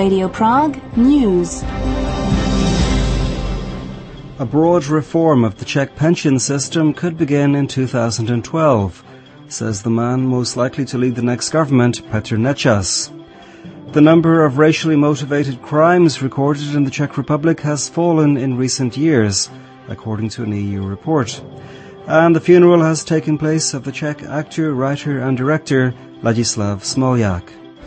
Radio Prague News. A broad reform of the Czech pension system could begin in 2012, says the man most likely to lead the next government, Petr Nečas. The number of racially motivated crimes recorded in the Czech Republic has fallen in recent years, according to an EU report. And the funeral has taken place of the Czech actor, writer and director Ladislav Smoljak.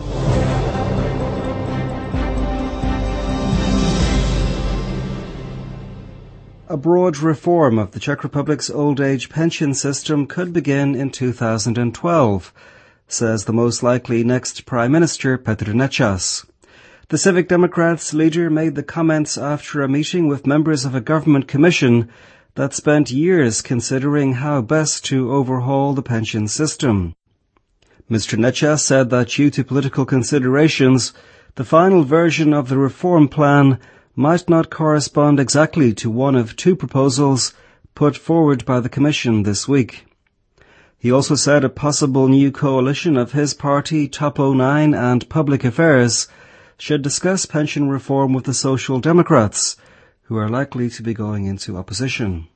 A broad reform of the Czech Republic's old age pension system could begin in 2012, says the most likely next Prime Minister, Petr Nečas. The Civic Democrats leader made the comments after a meeting with members of a government commission that spent years considering how best to overhaul the pension system. Mr. Nečas said that due to political considerations, the final version of the reform plan might not correspond exactly to one of two proposals put forward by the Commission this week. He also said a possible new coalition of his party, Topo 9 and Public Affairs, should discuss pension reform with the Social Democrats, who are likely to be going into opposition.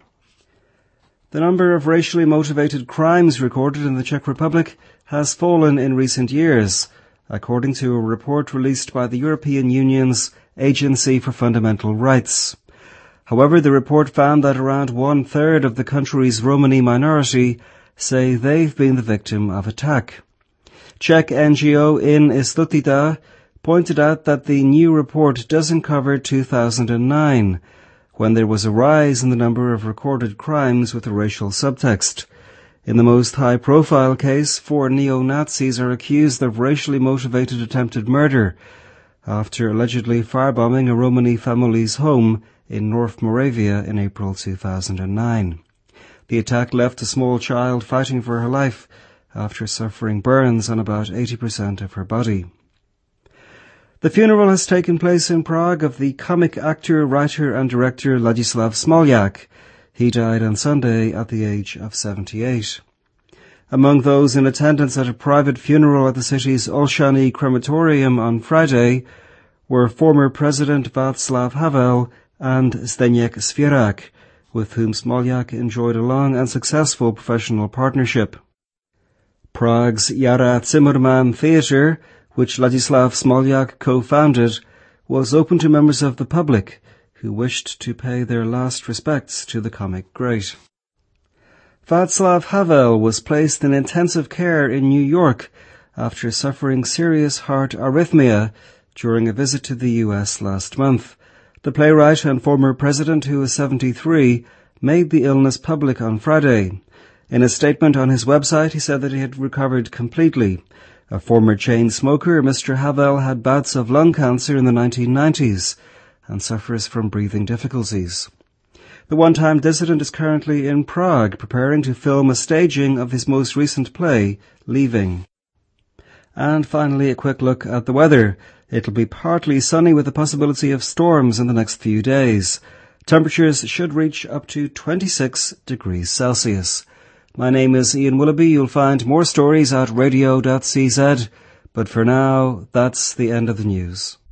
The number of racially motivated crimes recorded in the Czech Republic has fallen in recent years, according to a report released by the European Union's Agency for Fundamental Rights. However, the report found that around 1/3 of the country's Romani minority say they've been the victim of attack. Czech NGO In Istotita pointed out that the new report doesn't cover 2009, when there was a rise in the number of recorded crimes with a racial subtext. In the most high-profile case, 4 neo-Nazis are accused of racially motivated attempted murder after allegedly firebombing a Romani family's home in North Moravia in April 2009. The attack left a small child fighting for her life after suffering burns on about 80% of her body. The funeral has taken place in Prague of the comic actor, writer and director Ladislav Smoljak. He died on Sunday at the age of 78. Among those in attendance at a private funeral at the city's Olszany crematorium on Friday were former President Václav Havel and Zdeněk Svěrák, with whom Smoljak enjoyed a long and successful professional partnership. Prague's Jara Zimmerman Theatre, which Ladislav Smoljak co-founded, was open to members of the public who wished to pay their last respects to the comic great. Václav Havel was placed in intensive care in New York after suffering serious heart arrhythmia during a visit to the U.S. last month. The playwright and former president, who is 73, made the illness public on Friday. In a statement on his website, he said that he had recovered completely. A former chain smoker, Mr. Havel had bouts of lung cancer in the 1990s and suffers from breathing difficulties. The one-time dissident is currently in Prague, preparing to film a staging of his most recent play, Leaving. And finally, a quick look at the weather. It'll be partly sunny with the possibility of storms in the next few days. Temperatures should reach up to 26 degrees Celsius. My name is Ian Willoughby. You'll find more stories at radio.cz. But for now, that's the end of the news.